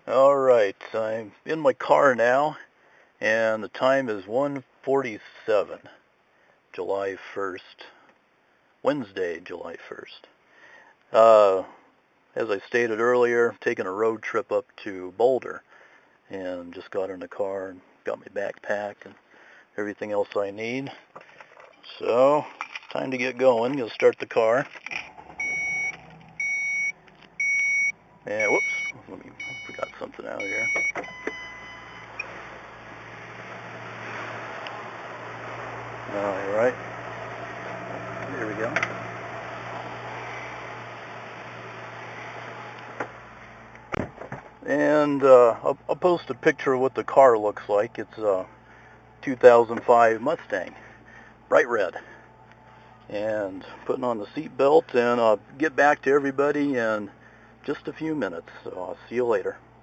Alright, I'm in my car now, and the time is 1:47, July 1st, Wednesday, July 1st. As I stated earlier, taking a road trip up to Boulder, and just got in the car and got my backpack and everything else I need. So, time to get going. Gonna start the car. And whoops, I forgot something out here. Alright, there we go. And I'll post a picture of what the car looks like. It's a 2005 Mustang, bright red. And putting on the seat belt, and I'll get back to everybody in just a few minutes. So I'll see you later.